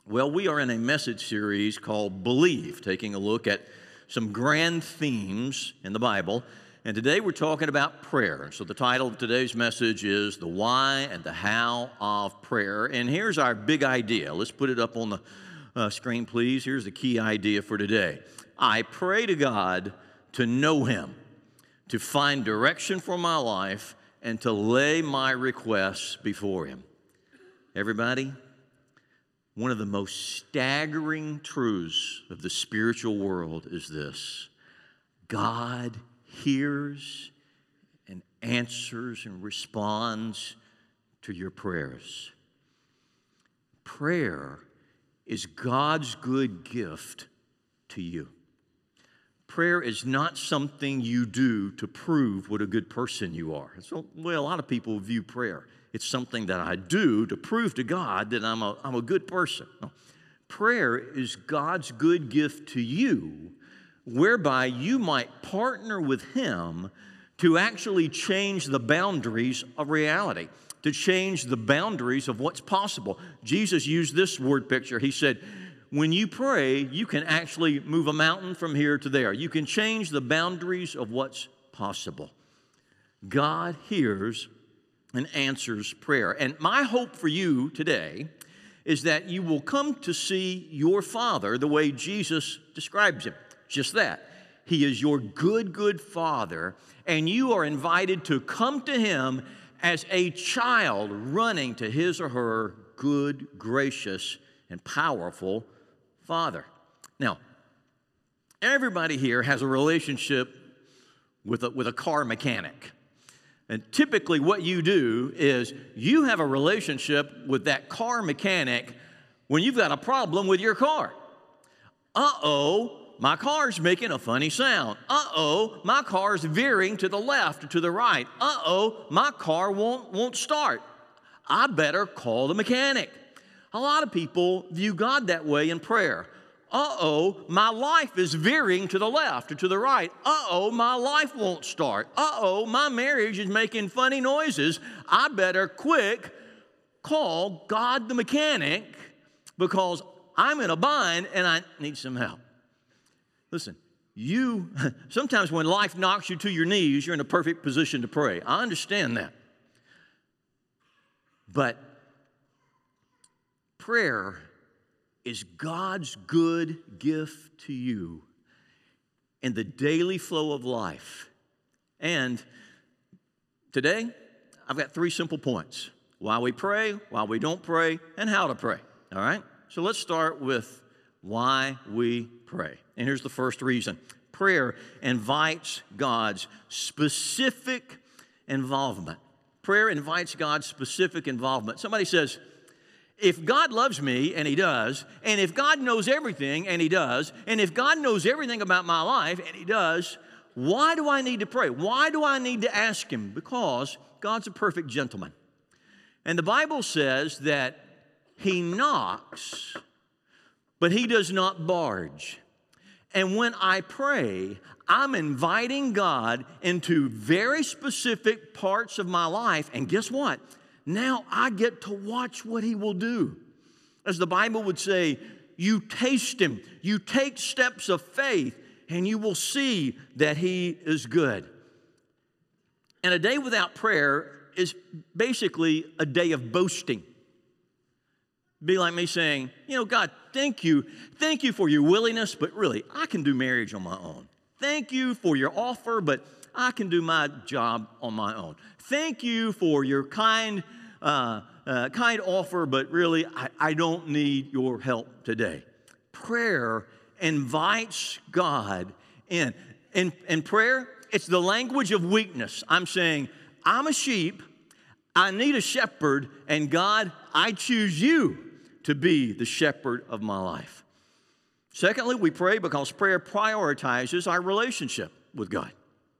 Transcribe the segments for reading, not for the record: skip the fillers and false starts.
Well, we are in a message series called Believe, taking a look at some grand themes in the Bible. And today we're talking about prayer. So the title of today's message is The Why and the How of Prayer. And here's our big idea. Let's put it up on the screen, please. Here's the key idea for today. I pray to God to know Him, to find direction for my life, and to lay my requests before Him. Everybody? One of the most staggering truths of the spiritual world is this: God hears and answers and responds to your prayers. Prayer is God's good gift to you. Prayer is not something you do to prove what a good person you are. So, a lot of people view prayer. It's something that I do to prove to God that I'm a good person. No. Prayer is God's good gift to you, whereby you might partner with Him to actually change the boundaries of reality, to change the boundaries of what's possible. Jesus used this word picture. He said, when you pray, you can actually move a mountain from here to there. You can change the boundaries of what's possible. God hears and answers prayer. And my hope for you today is that you will come to see your Father the way Jesus describes Him. Just that. He is your good, good Father, and you are invited to come to Him as a child running to his or her good, gracious, and powerful Father. Now, everybody here has a relationship with a car mechanic. And typically what you do is you have a relationship with that car mechanic when you've got a problem with your car. Uh-oh, my car's making a funny sound. Uh-oh, my car's veering to the left or to the right. Uh-oh, my car won't start. I better call the mechanic. A lot of people view God that way in prayer. Uh-oh, my life is veering to the left or to the right. Uh-oh, my life won't start. Uh-oh, my marriage is making funny noises. I better quick call God the mechanic because I'm in a bind and I need some help. Listen, sometimes when life knocks you to your knees, you're in a perfect position to pray. I understand that. But prayer is God's good gift to you in the daily flow of life. And today, I've got 3 simple points: why we pray, why we don't pray, and how to pray. All right? So let's start with why we pray. And here's the first reason. Prayer invites God's specific involvement. Prayer invites God's specific involvement. Somebody says, if God loves me, and He does, and if God knows everything, and He does, and if God knows everything about my life, and He does, why do I need to pray? Why do I need to ask Him? Because God's a perfect gentleman. And the Bible says that He knocks, but He does not barge. And when I pray, I'm inviting God into very specific parts of my life, and guess what? Now I get to watch what He will do. As the Bible would say, you taste Him, you take steps of faith, and you will see that He is good. And a day without prayer is basically a day of boasting. Be like me saying, God, thank you for your willingness, but really, I can do marriage on my own. Thank you for your offer, but I can do my job on my own. Thank you for your kind offer, but really, I don't need your help today. Prayer invites God in. In prayer, it's the language of weakness. I'm saying, I'm a sheep, I need a shepherd, and God, I choose you to be the shepherd of my life. Secondly, we pray because prayer prioritizes our relationship with God.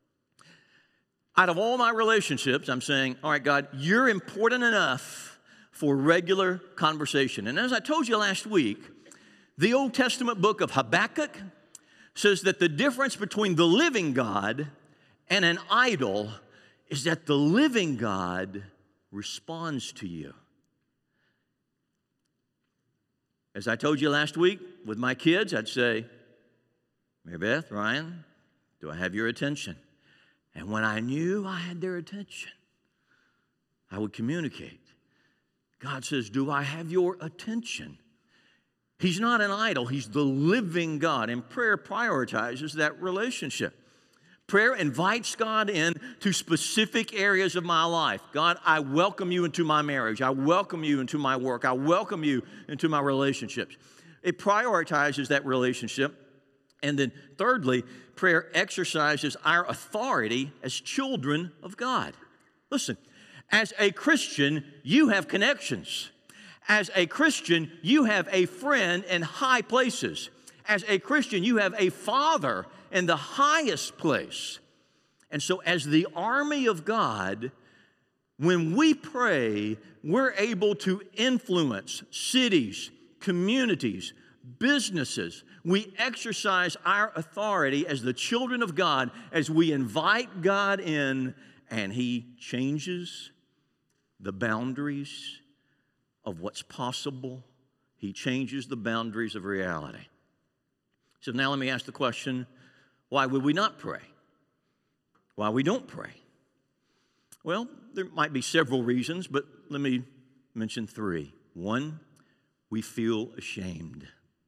Out of all my relationships, I'm saying, all right, God, you're important enough for regular conversation. And as I told you last week, the Old Testament book of Habakkuk says that the difference between the living God and an idol is that the living God responds to you. As I told you last week with my kids, I'd say, Mary Beth, Ryan, do I have your attention? And when I knew I had their attention, I would communicate. God says, do I have your attention? He's not an idol. He's the living God. And prayer prioritizes that relationship. Prayer invites God in to specific areas of my life. God, I welcome you into my marriage. I welcome you into my work. I welcome you into my relationships. It prioritizes that relationship. And then thirdly, prayer exercises our authority as children of God. Listen, as a Christian, you have connections. As a Christian, you have a friend in high places. As a Christian, you have a father in the highest place. And so as the army of God, when we pray, we're able to influence cities, communities, businesses. We exercise our authority as the children of God as we invite God in, and He changes the boundaries of what's possible. He changes the boundaries of reality. So now let me ask the question, why would we not pray? Why we don't pray? Well, there might be several reasons, but let me mention three. One, we feel ashamed.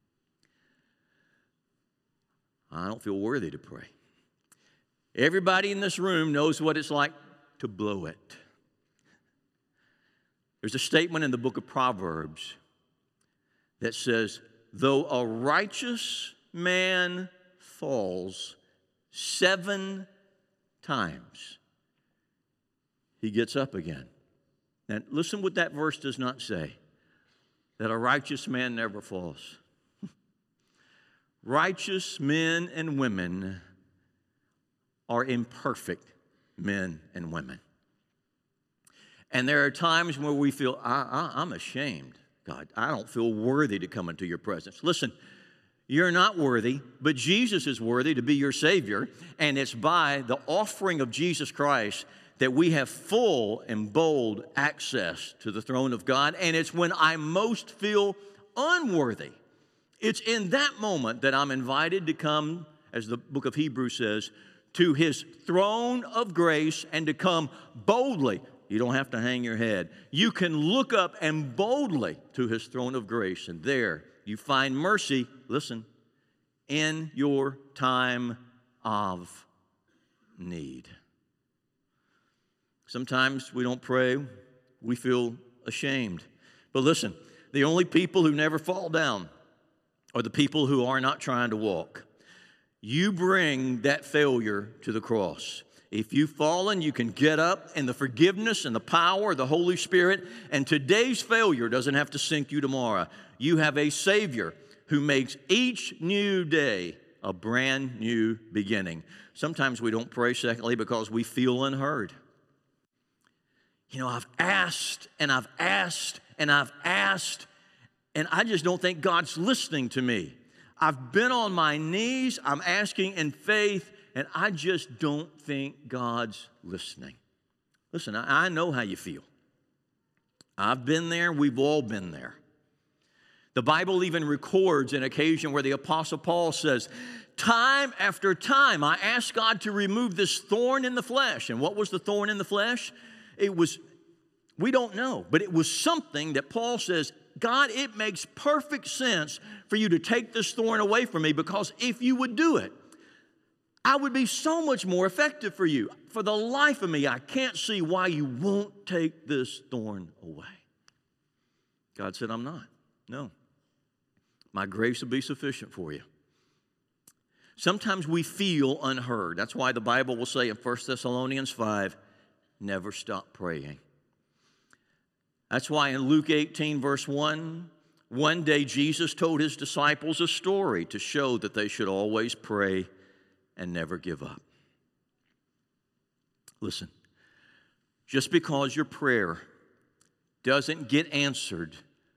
I don't feel worthy to pray. Everybody in this room knows what it's like to blow it. There's a statement in the book of Proverbs that says, though a righteous man falls 7 times, he gets up again. Now, listen what that verse does not say, that a righteous man never falls. Righteous men and women are imperfect men and women. And there are times where we feel, I'm ashamed. God, I don't feel worthy to come into your presence. Listen, you're not worthy, but Jesus is worthy to be your Savior. And it's by the offering of Jesus Christ that we have full and bold access to the throne of God. And it's when I most feel unworthy. It's in that moment that I'm invited to come, as the book of Hebrews says, to His throne of grace and to come boldly. You don't have to hang your head. You can look up and boldly to His throne of grace, and there you find mercy, listen, in your time of need. Sometimes we don't pray, we feel ashamed. But listen, the only people who never fall down are the people who are not trying to walk. You bring that failure to the cross. If you've fallen, you can get up in the forgiveness and the power of the Holy Spirit. And today's failure doesn't have to sink you tomorrow. You have a Savior who makes each new day a brand new beginning. Sometimes we don't pray, secondly, because we feel unheard. You know, I've asked and I've asked and I've asked, and I just don't think God's listening to me. I've been on my knees, I'm asking in faith, and I just don't think God's listening. Listen, I know how you feel. I've been there. We've all been there. The Bible even records an occasion where the Apostle Paul says, time after time, I asked God to remove this thorn in the flesh. And what was the thorn in the flesh? It was, we don't know, but it was something that Paul says, God, it makes perfect sense for you to take this thorn away from me, because if you would do it, I would be so much more effective for you. For the life of me, I can't see why you won't take this thorn away. God said, I'm not. No. My grace will be sufficient for you. Sometimes we feel unheard. That's why the Bible will say in 1 Thessalonians 5, never stop praying. That's why in Luke 18, verse 1, one day Jesus told His disciples a story to show that they should always pray and never give up. Listen, just because your prayer doesn't get answered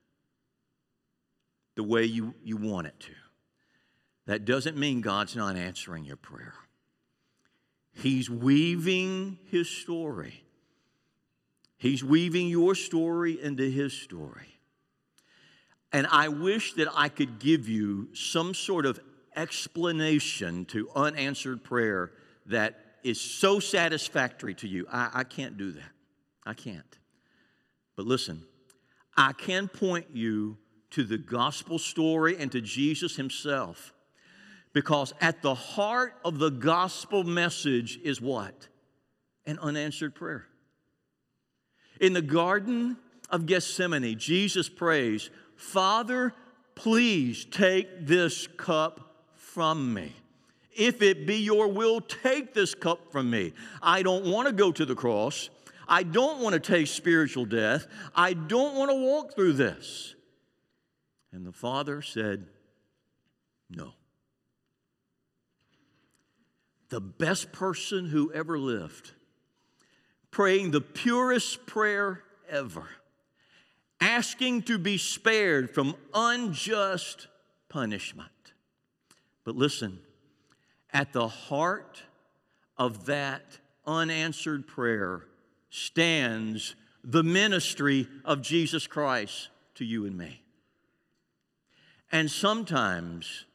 the way you want it to, that doesn't mean God's not answering your prayer. He's weaving His story. He's weaving your story into His story. And I wish that I could give you some sort of explanation to unanswered prayer that is so satisfactory to you. I can't do that. I can't. But listen, I can point you to the gospel story and to Jesus himself. Because at the heart of the gospel message is what? An unanswered prayer. In the Garden of Gethsemane, Jesus prays, Father, please take this cup from me. If it be your will, take this cup from me. I don't want to go to the cross. I don't want to taste spiritual death. I don't want to walk through this. And the Father said, no. The best person who ever lived, praying the purest prayer ever, asking to be spared from unjust punishment. But listen, at the heart of that unanswered prayer stands the ministry of Jesus Christ to you and me. And sometimes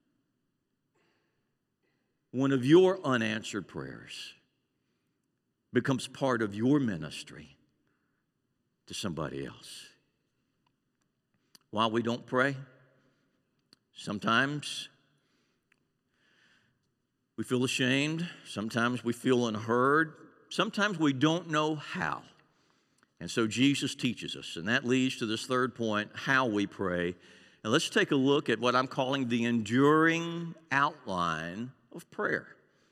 one of your unanswered prayers becomes part of your ministry to somebody else. While we don't pray, sometimes we feel ashamed, sometimes we feel unheard, sometimes we don't know how. And so Jesus teaches us, and that leads to this third point, how we pray. And let's take a look at what I'm calling the enduring outline of prayer.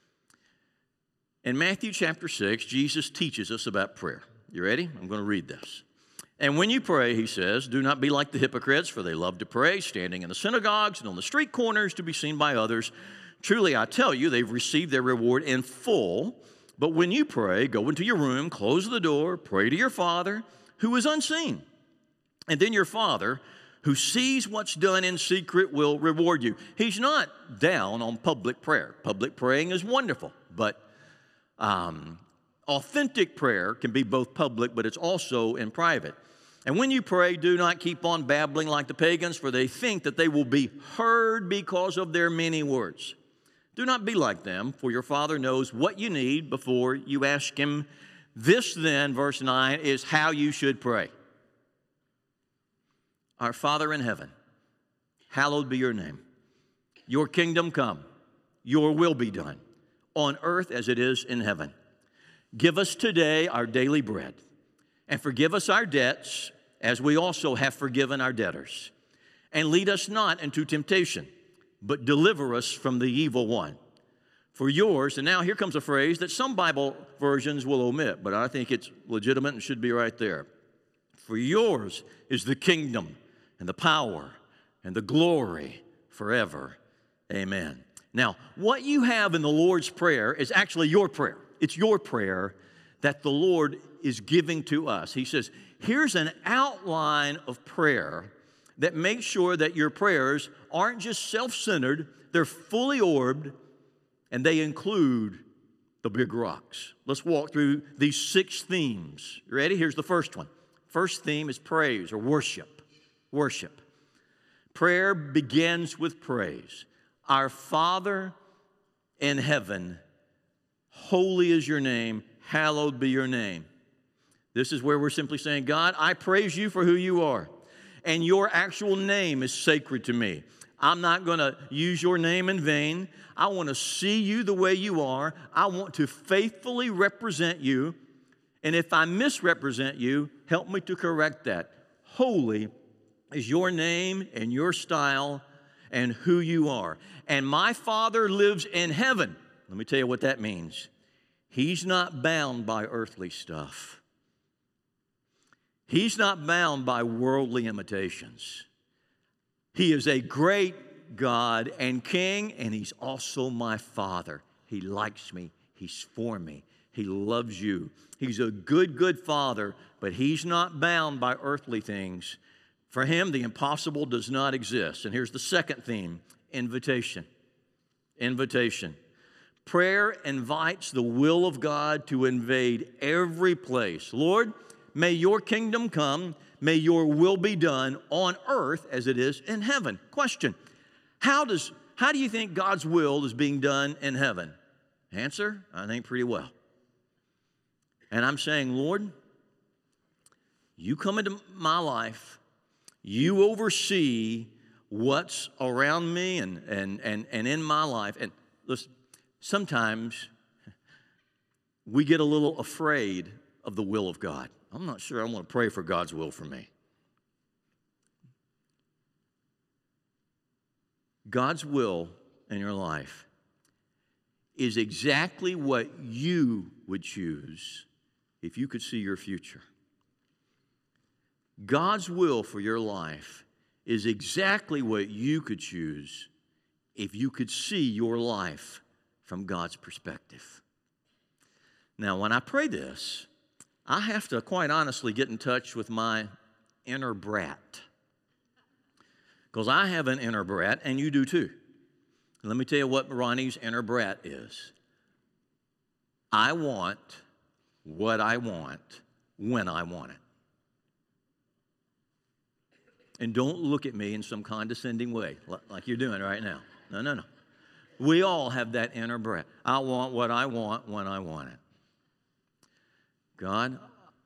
In Matthew chapter 6, Jesus teaches us about prayer. You ready? I'm going to read this. And when you pray, he says, do not be like the hypocrites, for they love to pray, standing in the synagogues and on the street corners to be seen by others. Truly, I tell you, they've received their reward in full. But when you pray, go into your room, close the door, pray to your Father who is unseen. And then your Father who sees what's done in secret will reward you. He's not down on public prayer. Public praying is wonderful, but authentic prayer can be both public, but it's also in private. And when you pray, do not keep on babbling like the pagans, for they think that they will be heard because of their many words. Do not be like them, for your Father knows what you need before you ask him. This then, verse 9, is how you should pray. Our Father in heaven, hallowed be your name. Your kingdom come, your will be done, on earth as it is in heaven. Give us today our daily bread, and forgive us our debts, as we also have forgiven our debtors. And lead us not into temptation, but deliver us from the evil one. For yours, and now here comes a phrase that some Bible versions will omit, but I think it's legitimate and should be right there. For yours is the kingdom and the power and the glory forever. Amen. Now, what you have in the Lord's Prayer is actually your prayer. It's your prayer that the Lord is giving to us. He says, here's an outline of prayer that makes sure that your prayers aren't just self-centered, they're fully orbed, and they include the big rocks. Let's walk through these 6 themes. You ready? Here's the first one. First theme is praise or worship. Worship. Prayer begins with praise. Our Father in heaven, holy is your name, hallowed be your name. This is where we're simply saying, God, I praise you for who you are. And your actual name is sacred to me. I'm not going to use your name in vain. I want to see you the way you are. I want to faithfully represent you. And if I misrepresent you, help me to correct that. Holy is your name and your style and who you are. And my Father lives in heaven. Let me tell you what that means. He's not bound by earthly stuff. He's not bound by worldly imitations. He is a great God and King, and He's also my Father. He likes me. He's for me. He loves you. He's a good, good Father, but He's not bound by earthly things. For Him, the impossible does not exist. And here's the second theme, invitation. Invitation. Prayer invites the will of God to invade every place. Lord, may your kingdom come. may your will be done on earth as it is in heaven. Question, how do you think God's will is being done in heaven? Answer, I think pretty well. And I'm saying, Lord, you come into my life, you oversee what's around me and in my life. And listen, sometimes we get a little afraid of the will of God. I'm not sure I want to pray for God's will for me. God's will in your life is exactly what you would choose if you could see your future. God's will for your life is exactly what you could choose if you could see your life from God's perspective. Now, when I pray this, I have to quite honestly get in touch with my inner brat. Because I have an inner brat, and you do too. Let me tell you what Ronnie's inner brat is. I want what I want when I want it. And don't look at me in some condescending way like you're doing right now. No. We all have that inner brat. I want what I want when I want it. God,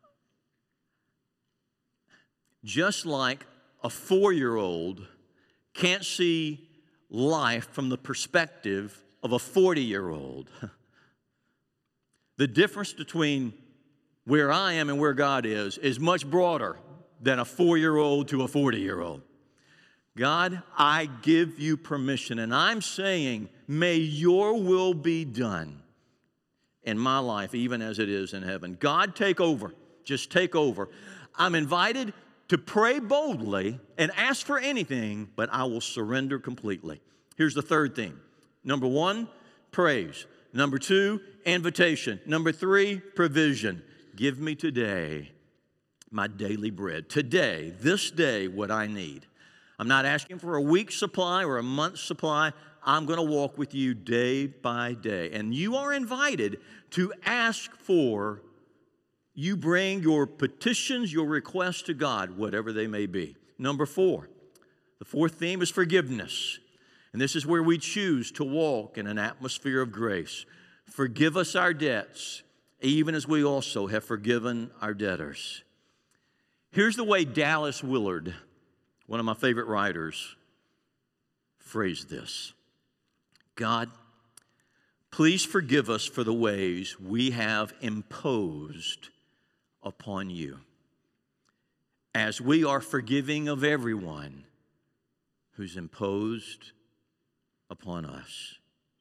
just like a 4-year-old can't see life from the perspective of a 40-year-old, the difference between where I am and where God is much broader than a 4-year-old to a 40-year-old. God, I give you permission, and I'm saying, may your will be done in my life, even as it is in heaven. God, take over. Just take over. I'm invited to pray boldly and ask for anything, but I will surrender completely. Here's the third thing. Number 1, praise. Number 2, invitation. Number 3, provision. Give me today my daily bread. Today, this day, what I need. I'm not asking for a week's supply or a month's supply. I'm going to walk with you day by day. And you are invited to ask for, you bring your petitions, your requests to God, whatever they may be. Number 4, the fourth theme is forgiveness. And this is where we choose to walk in an atmosphere of grace. Forgive us our debts, even as we also have forgiven our debtors. Here's the way Dallas Willard, one of my favorite writers, phrased this. God, please forgive us for the ways we have imposed upon you, as we are forgiving of everyone who's imposed upon us.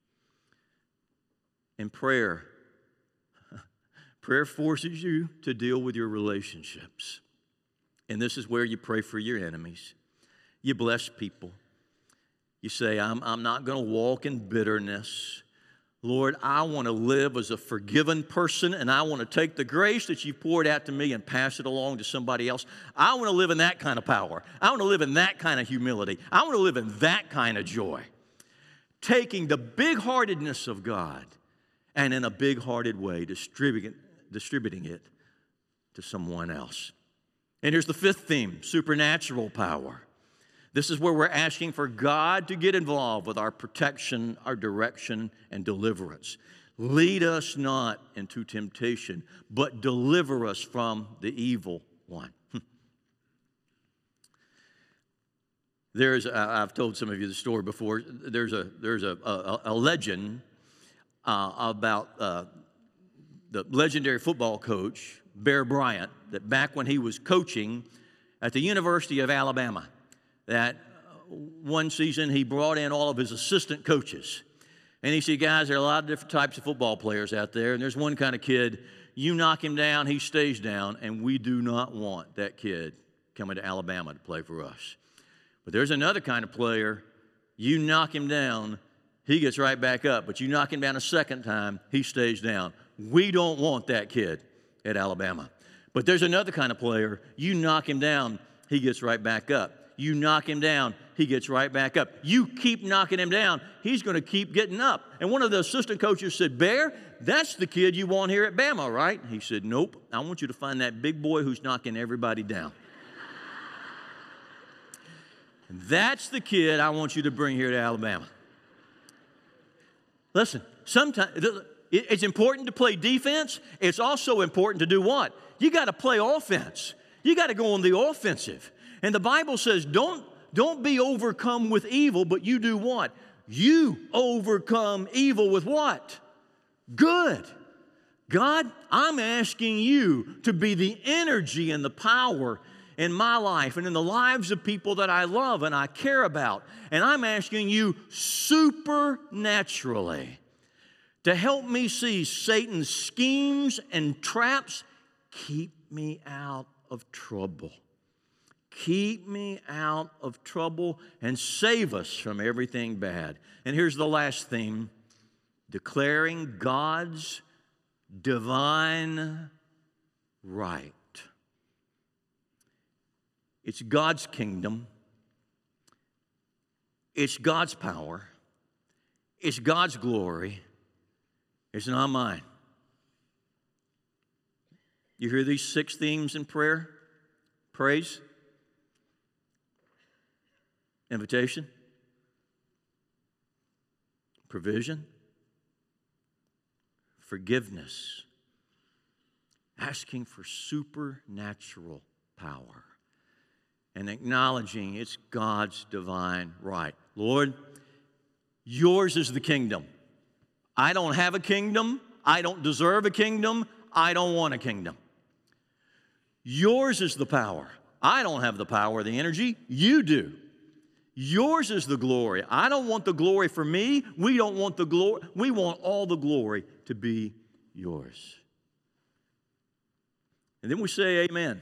In prayer, prayer forces you to deal with your relationships. And this is where you pray for your enemies. You bless people. You say, I'm not going to walk in bitterness. Lord, I want to live as a forgiven person, and I want to take the grace that you poured out to me and pass it along to somebody else. I want to live in that kind of power. I want to live in that kind of humility. I want to live in that kind of joy. Taking the big-heartedness of God and in a big-hearted way distributing it to someone else. And here's the fifth theme, supernatural power. This is where we're asking for God to get involved with our protection, our direction, and deliverance. Lead us not into temptation, but deliver us from the evil one. I've told some of you the story before. There's a legend about the legendary football coach, Bear Bryant, that back when he was coaching at the University of Alabama, that one season he brought in all of his assistant coaches. And he said, guys, there are a lot of different types of football players out there, and there's one kind of kid, you knock him down, he stays down, and we do not want that kid coming to Alabama to play for us. But there's another kind of player, you knock him down, he gets right back up, but you knock him down a second time, he stays down. We don't want that kid at Alabama. But there's another kind of player, you knock him down, he gets right back up. You knock him down, he gets right back up. You keep knocking him down, he's going to keep getting up. And one of the assistant coaches said, Bear, that's the kid you want here at Bama, right? He said, nope, I want you to find that big boy who's knocking everybody down. That's the kid I want you to bring here to Alabama. Listen, sometimes it's important to play defense. It's also important to do what? You got to play offense. You got to go on the offensive. And the Bible says, don't be overcome with evil, but you do what? You overcome evil with what? Good. God, I'm asking you to be the energy and the power in my life and in the lives of people that I love and I care about. And I'm asking you supernaturally to help me see Satan's schemes and traps. Keep me out of trouble. Keep me out of trouble and save us from everything bad. And here's the last theme: declaring God's divine right. It's God's kingdom. It's God's power. It's God's glory. It's not mine. You hear these 6 themes in prayer? Praise, invitation, provision, forgiveness, asking for supernatural power, and acknowledging it's God's divine right. Lord, yours is the kingdom. I don't have a kingdom. I don't deserve a kingdom. I don't want a kingdom. Yours is the power. I don't have the power or the energy. You do. Yours is the glory. I don't want the glory for me. We don't want the glory. We want all the glory to be yours. And then we say amen.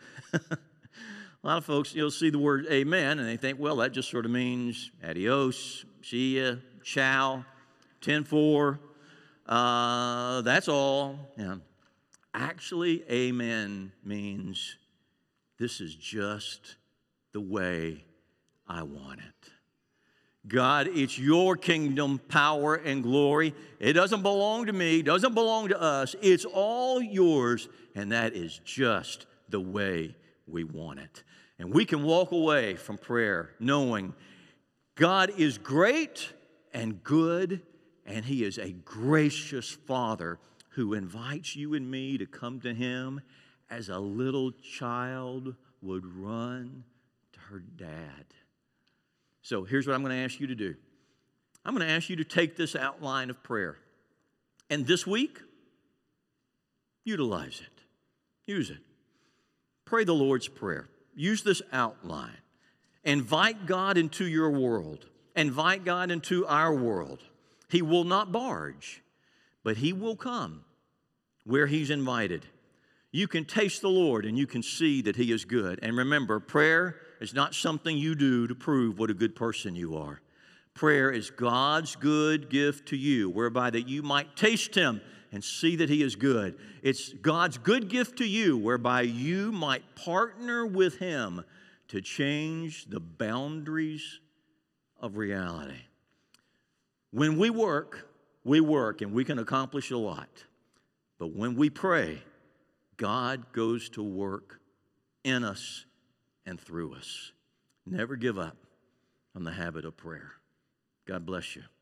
A lot of folks, you'll see the word amen, and they think, well, that just sort of means adios, see ya, ciao, 10-4, that's all. Yeah. Actually, amen means this is just the way I want it. God, it's your kingdom, power, and glory. It doesn't belong to me, doesn't belong to us. It's all yours, and that is just the way we want it. And we can walk away from prayer knowing God is great and good, and He is a gracious Father who invites you and me to come to Him as a little child would run to her dad. So here's what I'm going to ask you to do. I'm going to ask you to take this outline of prayer, and this week, utilize it. Use it. Pray the Lord's Prayer. Use this outline. Invite God into your world. Invite God into our world. He will not barge, but He will come where He's invited. You can taste the Lord and you can see that He is good. And remember, prayer is not something you do to prove what a good person you are. Prayer is God's good gift to you, whereby that you might taste Him and see that He is good. It's God's good gift to you, whereby you might partner with Him to change the boundaries of reality. When we work, and we can accomplish a lot. But when we pray, God goes to work in us and through us. Never give up on the habit of prayer. God bless you.